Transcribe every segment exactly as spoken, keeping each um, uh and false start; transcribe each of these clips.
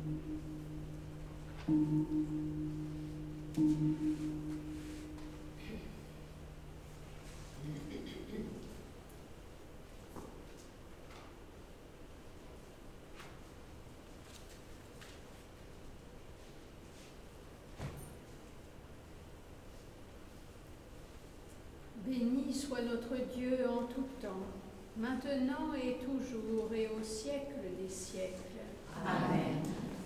Béni soit notre Dieu en tout temps, maintenant et toujours et au siècle des siècles. Amen.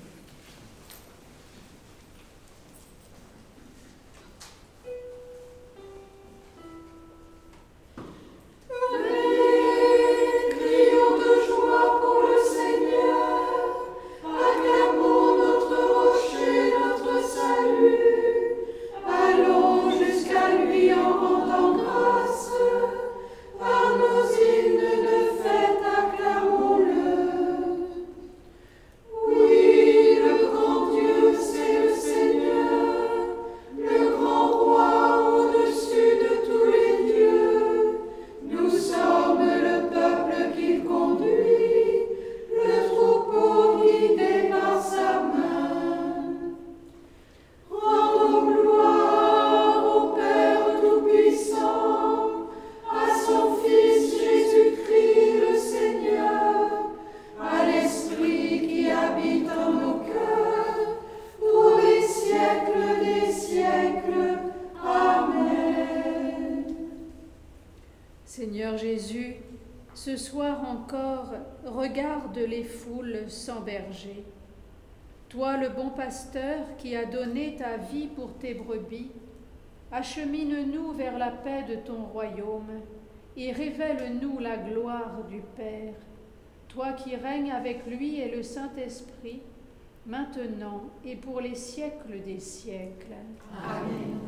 Seigneur Jésus, ce soir encore, regarde les foules sans berger. Toi, le bon pasteur qui as donné ta vie pour tes brebis, achemine-nous vers la paix de ton royaume et révèle-nous la gloire du Père, toi qui règnes avec lui et le Saint-Esprit, maintenant et pour les siècles des siècles. Amen.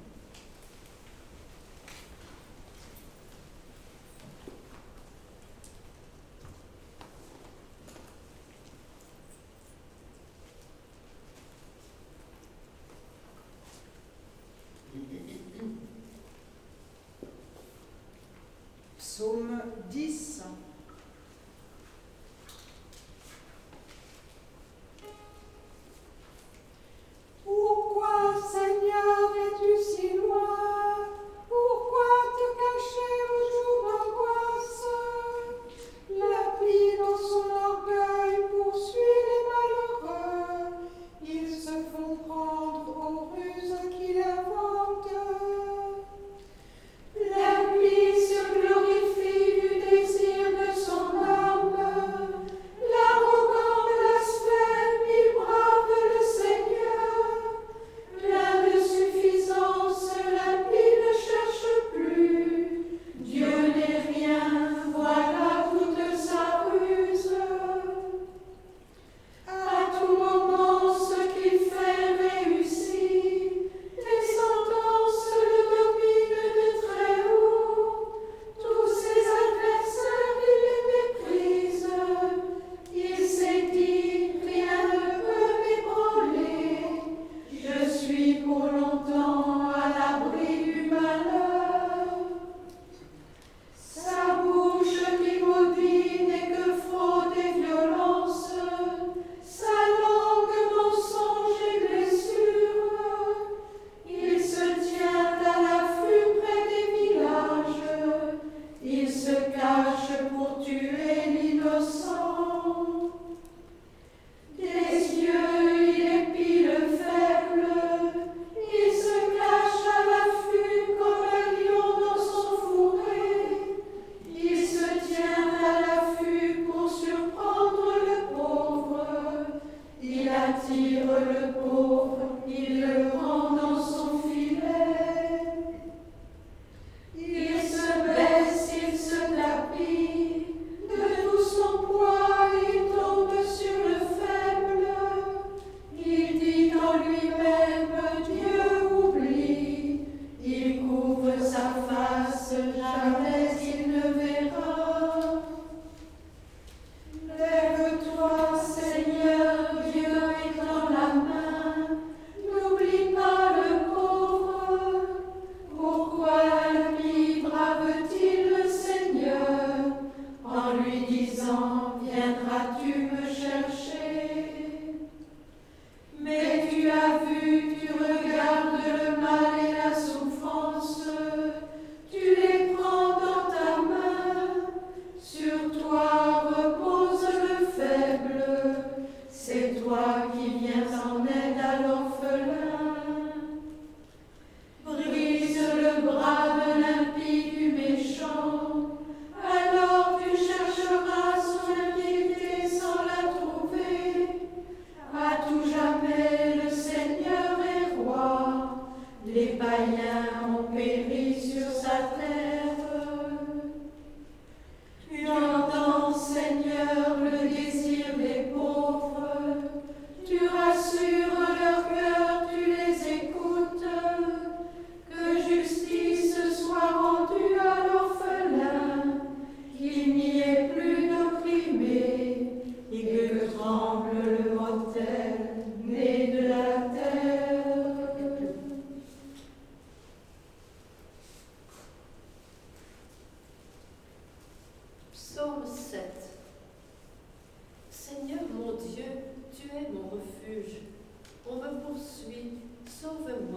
Psaume dix. Pourquoi, Seigneur, es-tu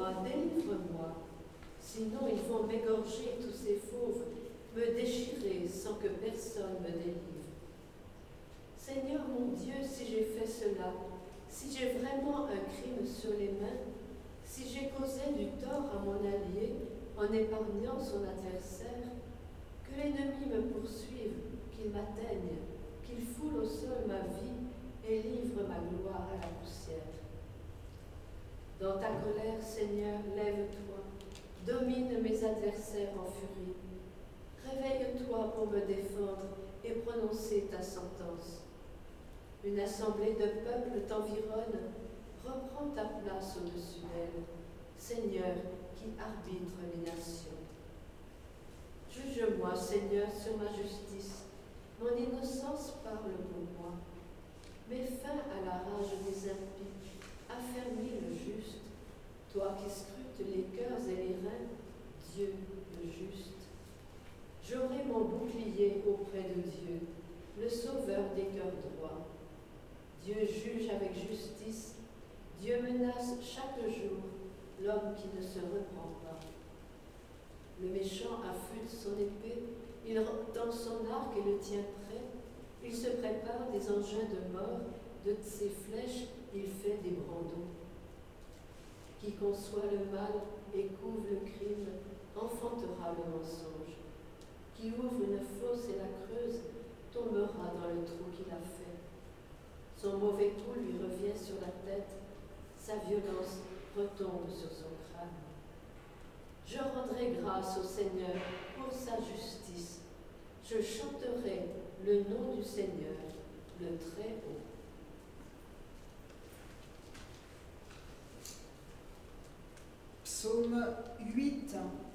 Délivre-moi, délivre-moi. Sinon ils vont m'égorger tous ces fauves, me déchirer sans que personne me délivre. Seigneur mon Dieu, si j'ai fait cela, si j'ai vraiment un crime sur les mains, si j'ai causé du tort à mon allié en épargnant son adversaire, que l'ennemi me poursuive, qu'il m'atteigne, qu'il foule au sol ma vie et livre ma gloire à la poussière. Dans ta colère, Seigneur, lève-toi, domine mes adversaires en furie. Réveille-toi pour me défendre et prononcer ta sentence. Une assemblée de peuples t'environne, reprends ta place au-dessus d'elle, Seigneur qui arbitre les nations. Juge-moi, Seigneur, sur ma justice, mon innocence parle pour moi. Mets fin à la rage des impies, affermis le juste, toi qui scrutes les cœurs et les reins, Dieu le juste. J'aurai mon bouclier auprès de Dieu, le sauveur des cœurs droits. Dieu juge avec justice, Dieu menace chaque jour l'homme qui ne se reprend pas. Le méchant affûte son épée, il tend son arc et le tient prêt, il se prépare des engins de mort, de ses flèches il fait des brandons. Qui conçoit le mal et couvre le crime, enfantera le mensonge. Qui ouvre une fosse et la creuse, tombera dans le trou qu'il a fait. Son mauvais coup lui revient sur la tête, sa violence retombe sur son crâne. Je rendrai grâce au Seigneur pour sa justice. Je chanterai le nom du Seigneur, le Très-Haut. Psaume huit.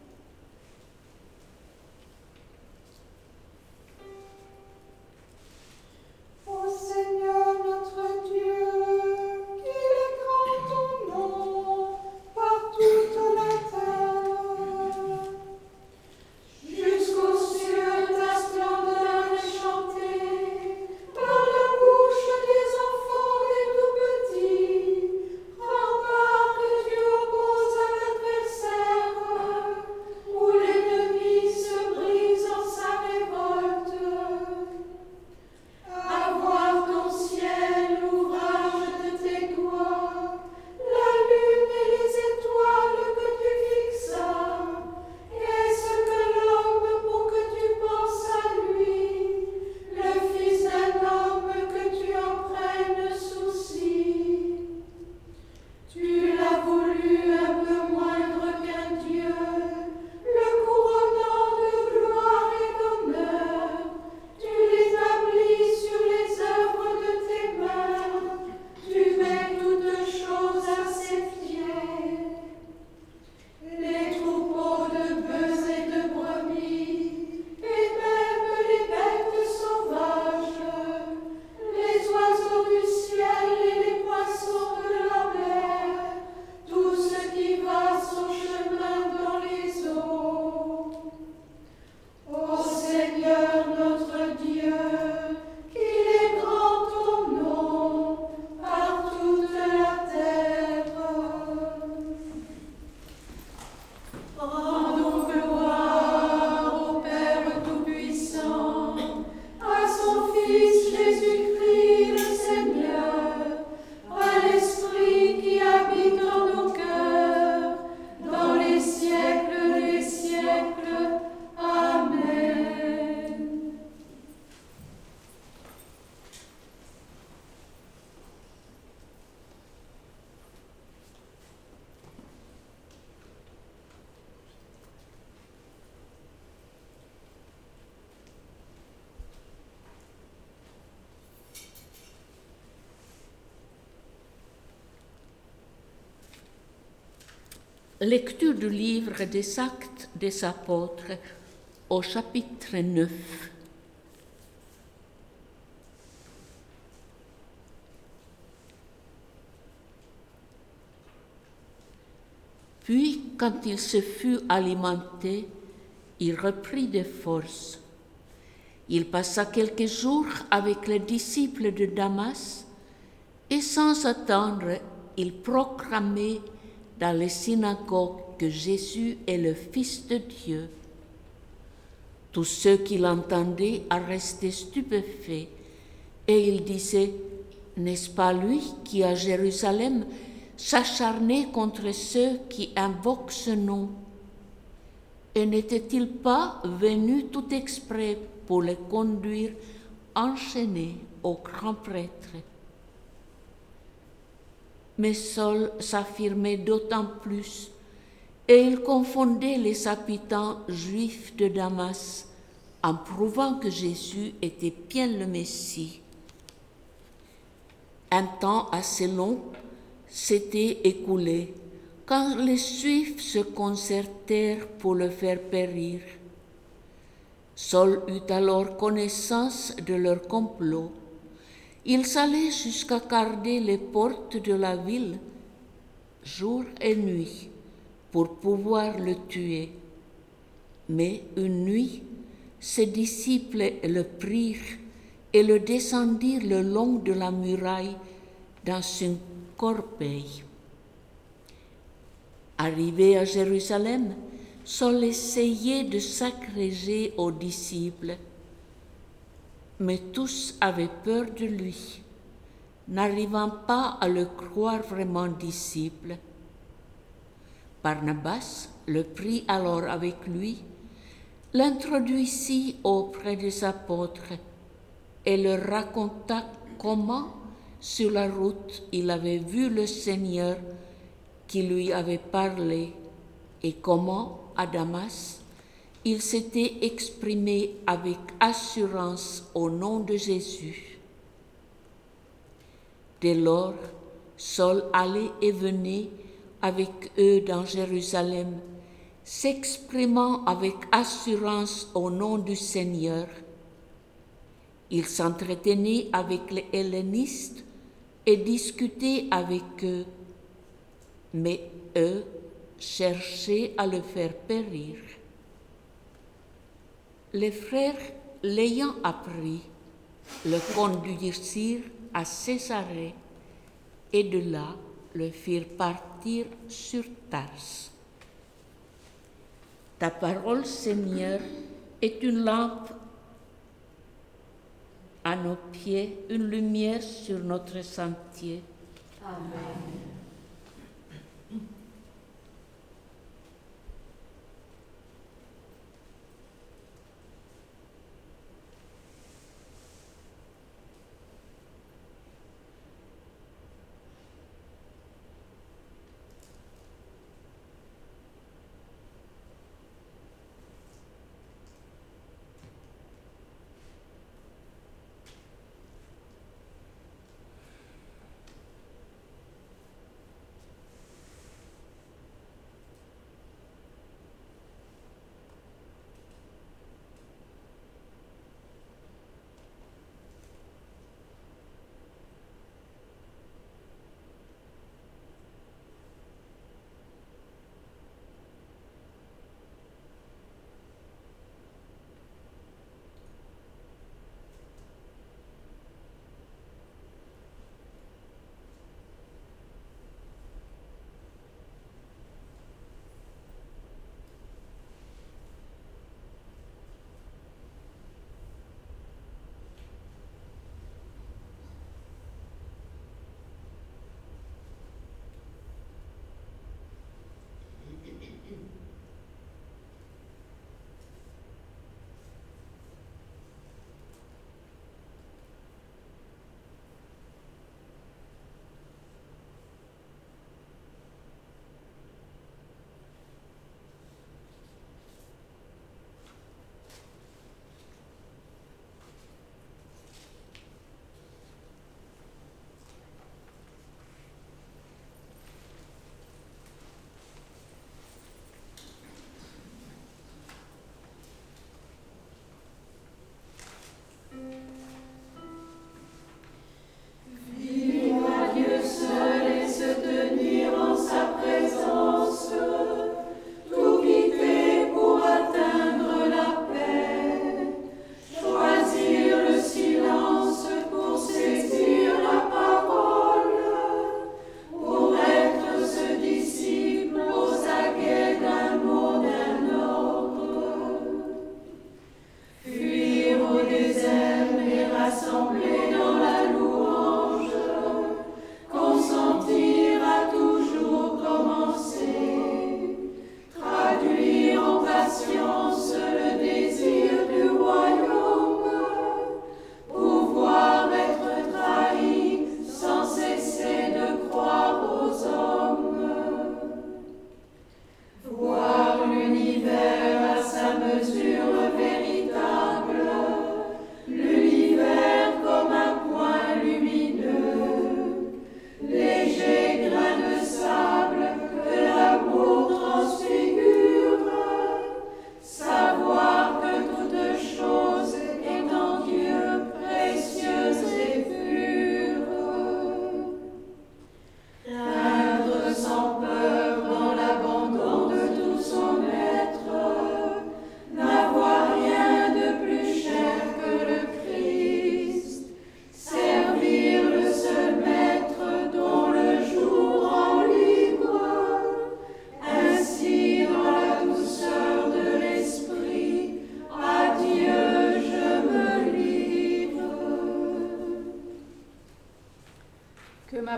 Ô Seigneur notre Dieu, qu'il est grand ton nom par toute la terre. Jusqu'aux cieux ta splendeur est chantée par la bouche des enfants les tout petits. Rempart que tu opposes à l'adversaire, où l'ennemi se brise en sa révolte. À voir ton ciel, l'ouvrage de tes doigts, la lune et les étoiles que tu fixas. Qu'est-ce que l'homme pour que tu penses à lui, le fils d'un homme que tu en prennes souci? Tu l'as voulu un peu moindre qu'un Dieu, le couronnant de gloire et d'honneur. Tu l'établis sur les œuvres de tes mains, tu mets toutes choses à ses pieds. Les troupeaux de bœufs et de brebis, et même les bêtes sauvages, les oiseaux du ciel et les poissons de la mer, tout ce qui va son chemin dans les eaux. Ô Seigneur notre Dieu, qu'il est grand ton nom par toute la terre. Rendons gloire au Père Tout-Puissant, à son Fils Jésus-Christ le Seigneur, à l'Esprit qui habite en nos cœurs, dans les siècles des siècles. Amen. Lecture du livre des Actes des Apôtres au chapitre neuf. Puis, quand il se fut alimenté, il reprit des forces. Il passa quelques jours avec les disciples de Damas et sans attendre, il proclamait dans les synagogues que Jésus est le Fils de Dieu. Tous ceux qui l'entendaient en restaient stupéfaits et ils disaient, n'est-ce pas lui qui à Jérusalem s'acharnait contre ceux qui invoquent ce nom? Et n'était-il pas venu tout exprès pour les conduire enchaînés au grand prêtre? Mais Saul s'affirmait d'autant plus, et il confondait les habitants juifs de Damas en prouvant que Jésus était bien le Messie. Un temps assez long s'était écoulé quand les Juifs se concertèrent pour le faire périr. Saul eut alors connaissance de leur complot. Ils allaient jusqu'à garder les portes de la ville, jour et nuit, pour pouvoir le tuer. Mais une nuit, ses disciples le prirent et le descendirent le long de la muraille dans une corbeille. Arrivé à Jérusalem, Saul essayait de s'agréger aux disciples, mais tous avaient peur de lui, n'arrivant pas à le croire vraiment disciple. Barnabas le prit alors avec lui, l'introduisit auprès des apôtres et leur raconta comment, sur la route, il avait vu le Seigneur qui lui avait parlé et comment, à Damas, il s'était exprimé avec assurance au nom de Jésus. Dès lors, Saul allait et venait avec eux dans Jérusalem, s'exprimant avec assurance au nom du Seigneur. Il s'entretenait avec les hellénistes et discutait avec eux, mais eux cherchaient à le faire périr. Les frères, l'ayant appris, le conduisirent à Césarée et de là le firent partir sur Tars. Ta parole, Seigneur, est une lampe à nos pieds, une lumière sur notre sentier. Amen.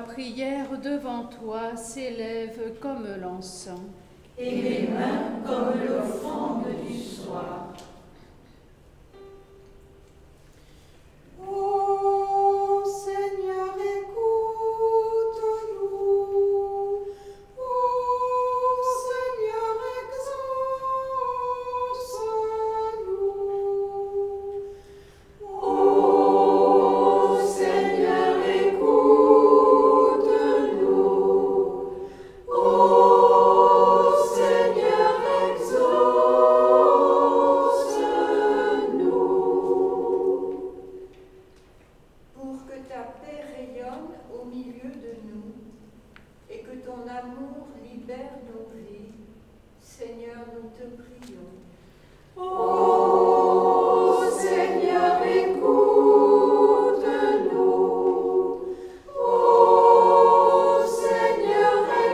prière devant toi s'élève comme l'encens. Et mes mains comme l'offrande du soir. Ô Seigneur, écoute-nous. Ô Seigneur, exauce-nous. Ô Seigneur, écoute-nous. Ô Seigneur, exauce-nous. Pour que ta paix rayonne au milieu de nous et que ton amour libère nos vies, Seigneur, nous te prions. Ô Seigneur, écoute-nous. Ô Seigneur,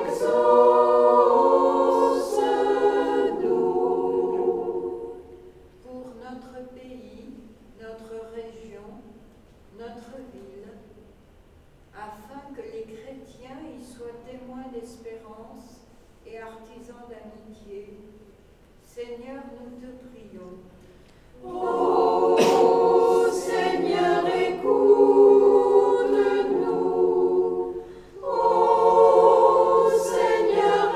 exauce-nous. Pour notre pays, notre région, notre ville, afin que les chrétiens y soient témoins d'espérance et artisans d'amitié, Seigneur, nous te prions. Ô Seigneur, écoute-nous. Ô Seigneur,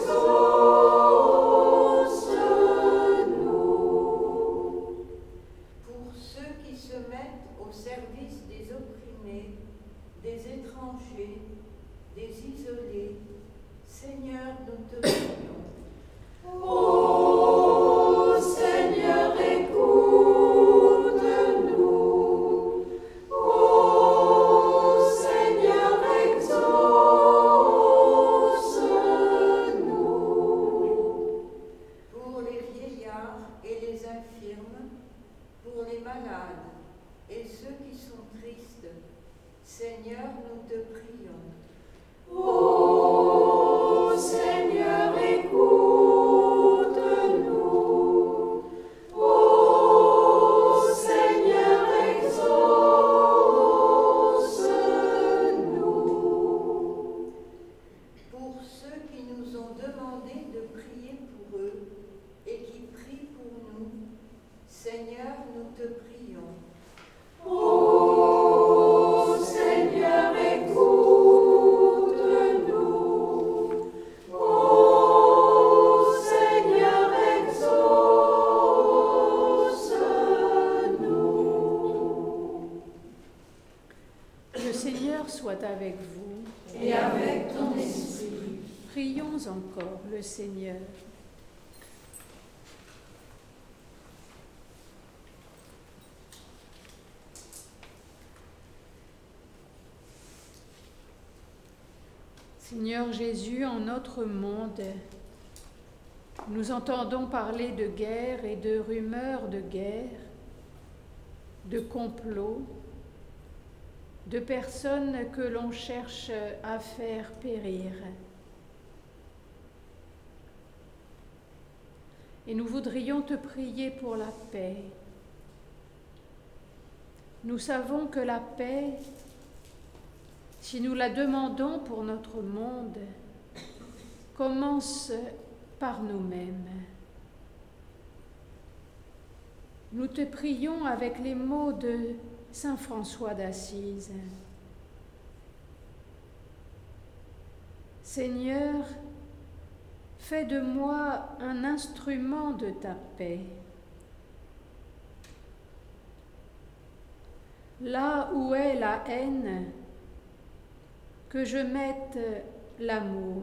exauce-nous. Pour ceux qui se mettent au service des opprimés, des étrangers, des isolés, Seigneur, nous te prions. Ô Seigneur, écoute-nous. Ô Seigneur, exauce-nous. Pour les vieillards et les infirmes, pour les malades et ceux qui sont tristes, Seigneur, nous te prions. Ô Seigneur, écoute-nous. Ô Seigneur, exauce-nous. Pour ceux qui nous ont demandé de prier pour eux et qui prient pour nous, Seigneur, nous te prions. Ô Seigneur, écoute-nous. Ô Seigneur, exauce-nous. Le Seigneur soit avec vous. Et avec ton esprit. Prions encore le Seigneur. Seigneur Jésus, en notre monde, nous entendons parler de guerre et de rumeurs de guerre, de complots, de personnes que l'on cherche à faire périr. Et nous voudrions te prier pour la paix. Nous savons que la paix, si nous la demandons pour notre monde, commence par nous-mêmes. Nous te prions avec les mots de Saint François d'Assise. Seigneur, fais de moi un instrument de ta paix. Là où est la haine, que je mette l'amour.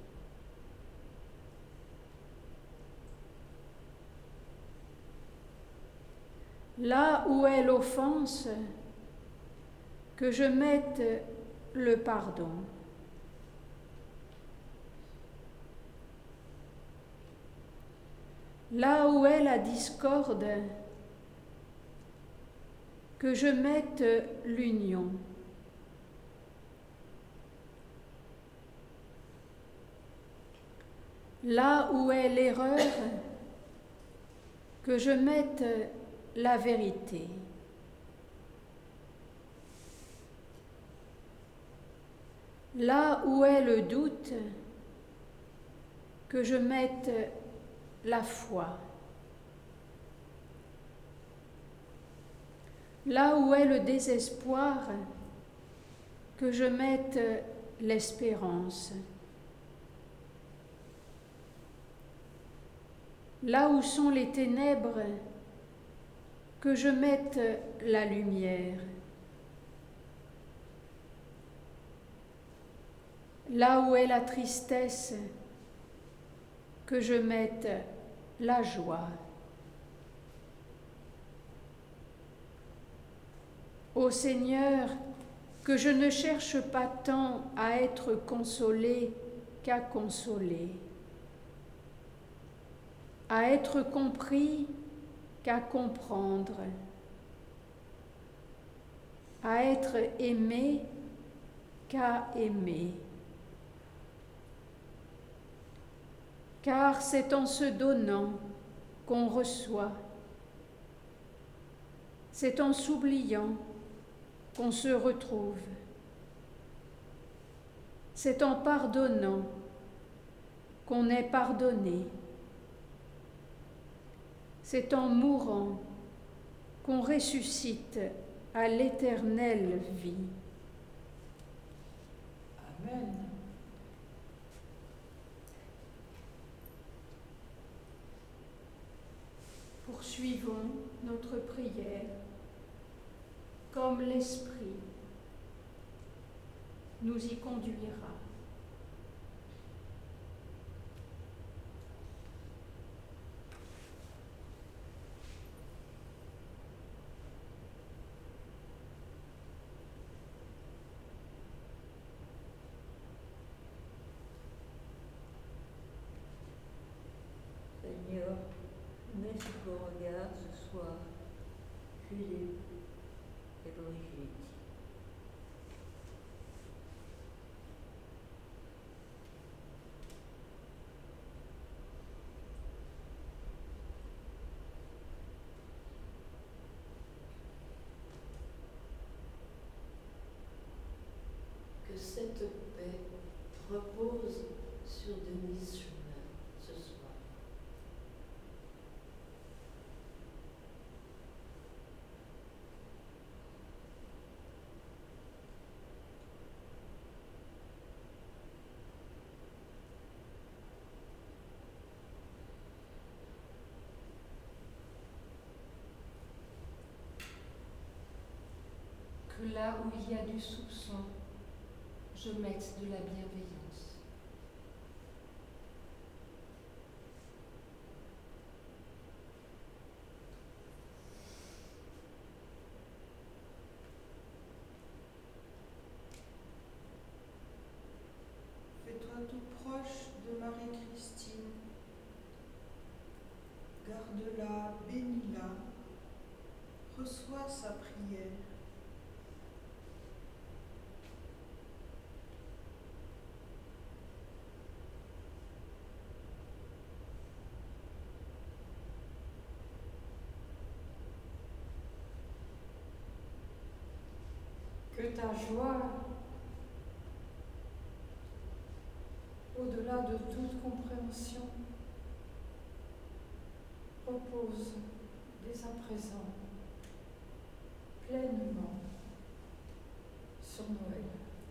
Là où est l'offense, que je mette le pardon. Là où est la discorde, que je mette l'union. Là où est l'erreur, que je mette la vérité. Là où est le doute, que je mette la foi. Là où est le désespoir, que je mette l'espérance. Là où sont les ténèbres, que je mette la lumière. Là où est la tristesse, que je mette la joie. Ô Seigneur, que je ne cherche pas tant à être consolé qu'à consoler, à être compris qu'à comprendre, à être aimé qu'à aimer. Car c'est en se donnant qu'on reçoit, c'est en s'oubliant qu'on se retrouve, c'est en pardonnant qu'on est pardonné, c'est en mourant qu'on ressuscite à l'éternelle vie. Amen. Poursuivons notre prière comme l'Esprit nous y conduira. Seigneur, mets sur vos regards ce soir Philippe et Brigitte. Que cette paix repose sur Denise Chemin ce soir. Que là où il y a du soupçon, je mette de la bienveillance. Fais-toi tout proche de Marie-Christine. Garde-la, bénis-la. Reçois sa prière. Que ta joie, au-delà de toute compréhension, repose dès à présent pleinement sur Noël.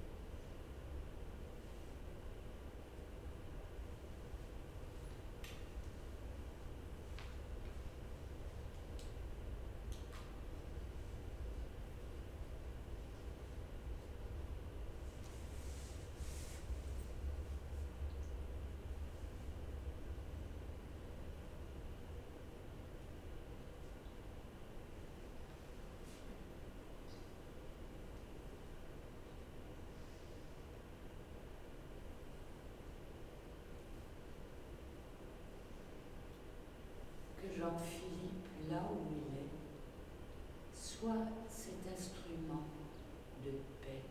Que Jean-Philippe, là où il est, soit cet instrument de paix.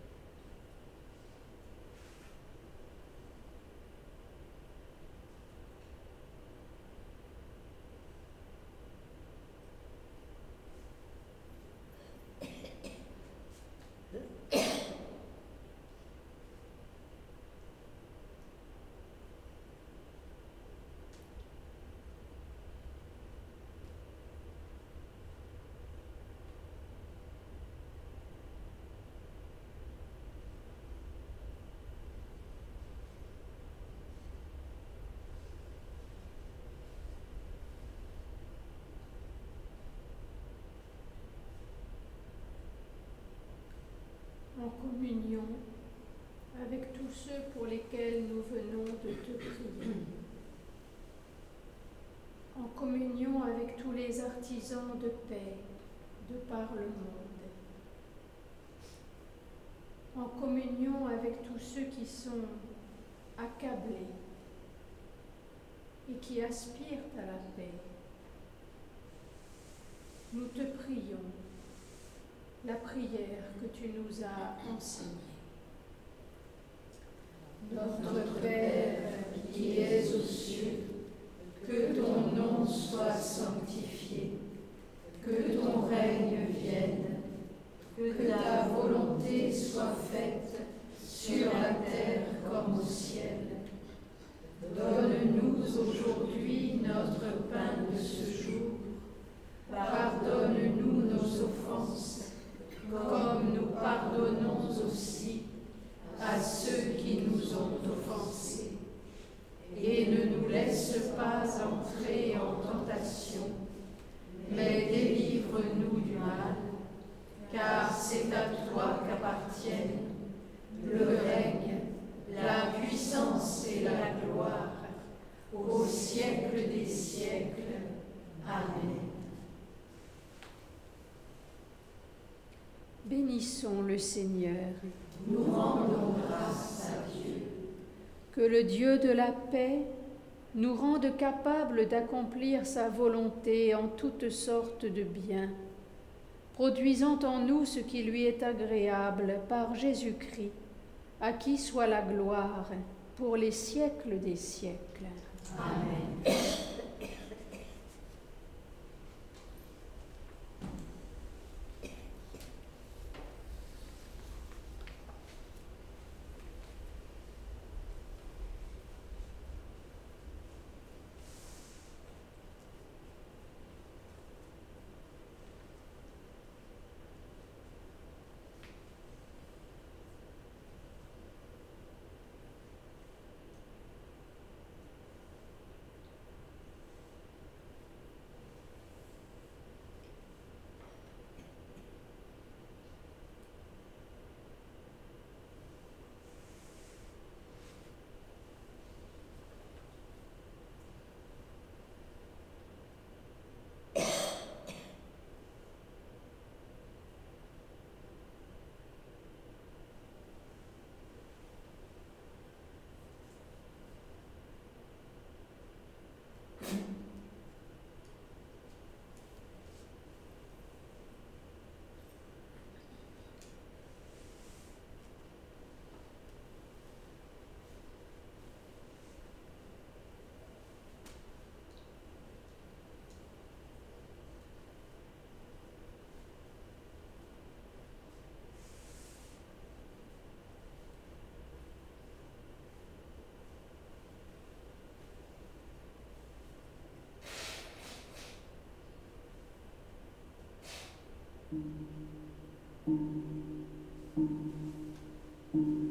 ceux pour lesquels nous venons de te prier. En communion avec tous les artisans de paix de par le monde. En communion avec tous ceux qui sont accablés et qui aspirent à la paix. Nous te prions la prière que tu nous as enseignée. Notre Père qui es aux cieux, que ton nom soit sanctifié, que ton règne vienne, que ta volonté soit faite sur la terre comme au ciel. Donne-nous aujourd'hui notre pain de ce jour. Pardonne-nous nos offenses, comme nous pardonnons aussi à ceux qui nous ont offensés. Et ne nous laisse pas entrer en tentation, mais délivre-nous du mal, car c'est à toi qu'appartiennent le règne, la puissance et la gloire, au siècle des siècles. Amen. Bénissons le Seigneur. Nous rendons grâce à Dieu. Que le Dieu de la paix nous rende capables d'accomplir sa volonté en toutes sortes de biens, produisant en nous ce qui lui est agréable par Jésus-Christ, à qui soit la gloire pour les siècles des siècles. Amen. Thank you.